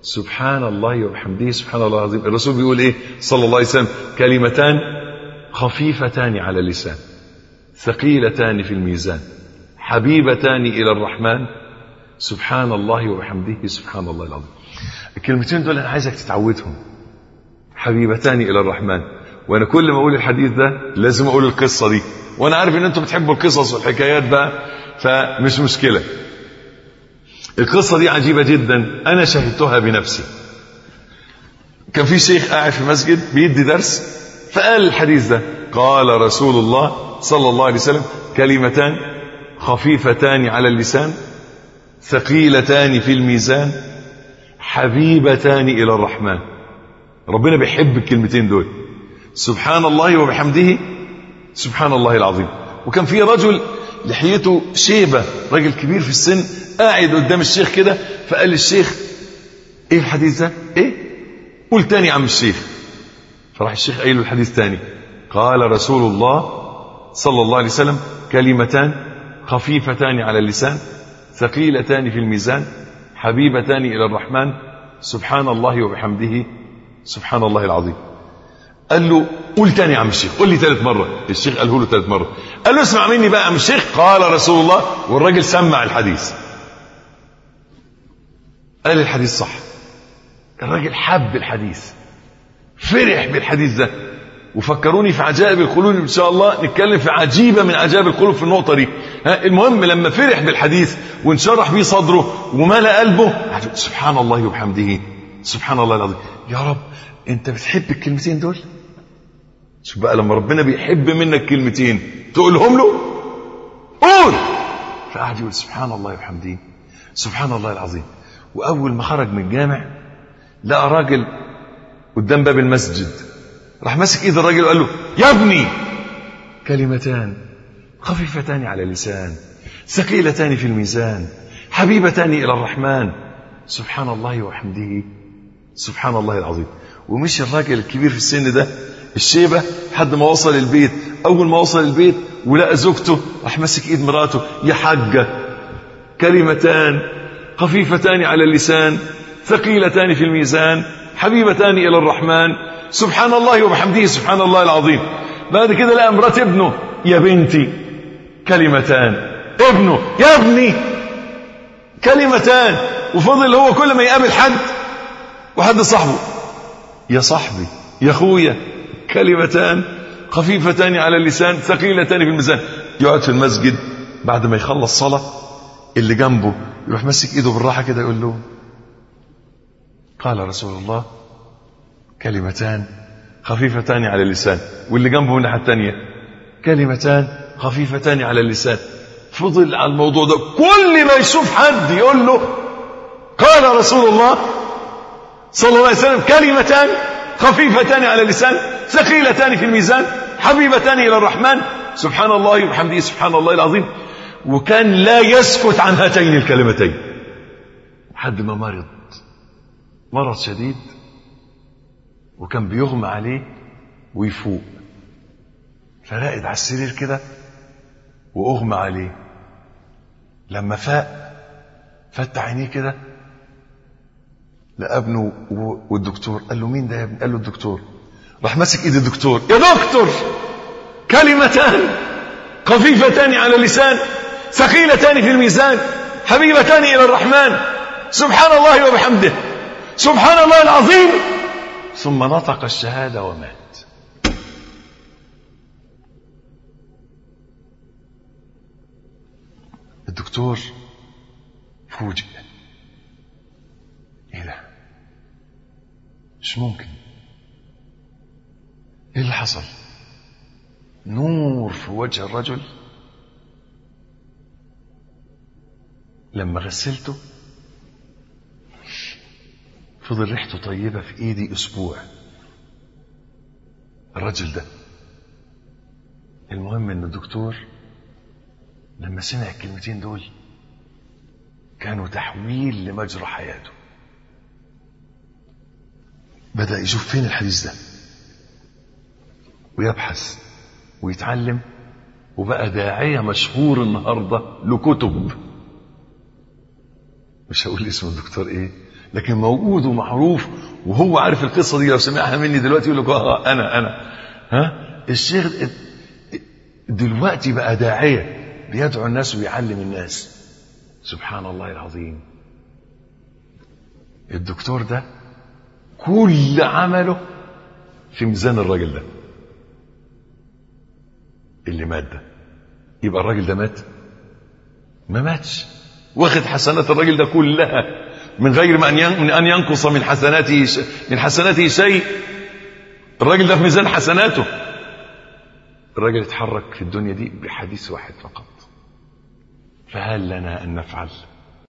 سبحان الله وبحمده سبحان الله العظيم. الرسول بيقول ايه صلى الله عليه وسلم؟ كلمتان خفيفتان على اللسان ثقيلتان في الميزان حبيبتان إلى الرحمن سبحان الله وبحمده سبحان الله العظيم. الكلمتين دول أنا عايزك تتعودهم، حبيبتان إلى الرحمن. وأنا كل ما أقول الحديث ده لازم أقول القصة دي، وأنا عارف إن أنتم بتحبوا القصص والحكايات بقى، فمش مشكلة. القصة دي عجيبة جدا، أنا شهدتها بنفسي. كان في شيخ قاعد في مسجد بيدي درس، فقال الحديث ده: قال رسول الله صلى الله عليه وسلم كلمتان خفيفتان على اللسان ثقيلتان في الميزان حبيبتان إلى الرحمن. ربنا بيحب الكلمتين دول، سبحان الله وبحمده سبحان الله العظيم. وكان في رجل لحيته شيبة، راجل كبير في السن، قاعد قدام الشيخ كده، فقال للشيخ: ايه الحديث ده؟ ايه؟ قول تاني يا عم الشيخ. فراح الشيخ قايل له الحديث تاني: قال رسول الله صلى الله عليه وسلم كلمتان خفيفتان على اللسان ثقيلتان في الميزان حبيبتان إلى الرحمن سبحان الله وبحمده سبحان الله العظيم. قال له: قول تاني يا عم الشيخ، قول لي ثالث مرة. الشيخ قاله له ثالث مرة. قال له: اسمع مني بقى يا عم الشيخ، قال رسول الله. والراجل سمع الحديث، قال الحديث صح. الراجل حب الحديث، فرح بالحديث ده. وفكروني في عجائب القلوب، ان شاء الله نتكلم في عجيبة من عجائب القلوب في النقطة دي. المهم لما فرح بالحديث وانشرح بيه صدره وملأ قلبه، سبحان الله وبحمده سبحان الله العظيم. يا رب انت بتحب الكلمتين دول؟ شوف بقى لما ربنا بيحب منك كلمتين تقولهم له، قول. فقعد يقول سبحان الله وبحمده سبحان الله العظيم. واول ما خرج من الجامع لقى راجل قدام باب المسجد، راح ماسك ايد الراجل وقال له: يا ابني كلمتان خفيفتان على اللسان ثقيلتان في الميزان حبيبتان الى الرحمن سبحان الله وبحمده سبحان الله العظيم. ومشي الراجل الكبير في السن ده الشيبة لحد ما وصل البيت. اول ما وصل البيت ولقى زوجته، راح ماسك ايد مراته: يا حاجة كلمتان خفيفتان على اللسان ثقيلتان في الميزان حبيبتان الى الرحمن سبحان الله وبحمده سبحان الله العظيم. بعد كده لقى مرات ابنه: يا بنتي كلمتان. ابنه: يا ابني كلمتان. وفضل هو كل ما يقابل حد وحد صاحبه: يا صاحبي يا اخويا كلمتان خفيفتان على اللسان ثقيلتان في الميزان. يقعد في المسجد بعد ما يخلص صلاة، اللي جنبه يروح ماسك ايده بالراحة كده يقول له: قال رسول الله كلمتان خفيفتان على اللسان. واللي جنبه من الناحية الثانية: كلمتان خفيفتان على اللسان. فضل على الموضوع ده، كل ما يشوف حد يقول له: قال رسول الله صلى الله عليه وسلم كلمتان خفيفتان على اللسان ثقيلتان في الميزان حبيبتان إلى الرحمن سبحان الله وبحمده سبحان الله العظيم. وكان لا يسكت عن هاتين الكلمتين حد ما مرض شديد، وكان بيغمى عليه ويفوق، فراقد على السرير كده واغمى عليه. لما فاق فتح عينيه كده لقى ابنه والدكتور. قال له: مين ده يا ابني؟ قال له: الدكتور. راح ماسك ايد الدكتور: يا دكتور كلمتان خفيفتان على اللسان ثقيلتان في الميزان حبيبتان الى الرحمن سبحان الله وبحمده سبحان الله العظيم. ثم نطق الشهادة ومات. الدكتور فوجئ: ايه ده؟ مش ممكن، ايه اللي حصل؟ نور في وجه الرجل. لما غسلته فضل ريحته طيبة في ايدي اسبوع الرجل ده. المهم ان الدكتور لما سمع الكلمتين دول كانوا تحويل لمجرى حياته. بدأ يشوف فين الحديث ده ويبحث ويتعلم، وبقى داعية مشهور النهاردة لكتب، مش هقول اسم الدكتور ايه، لكن موجود ومعروف، وهو عارف القصة دي، لو سمعها مني دلوقتي يقول لك أنا الشيخ دلوقتي بقى داعية بيدعو الناس ويعلم الناس. سبحان الله العظيم. الدكتور ده كل عمله في ميزان الراجل ده اللي مات ده. يبقى الراجل ده مات؟ ما ماتش، واخد حسنات الراجل ده كلها من غير من أن ينقص من حسناته شيء. الراجل ده في ميزان حسناته. الراجل اتحرك في الدنيا دي بحديث واحد فقط. فهل لنا أن نفعل؟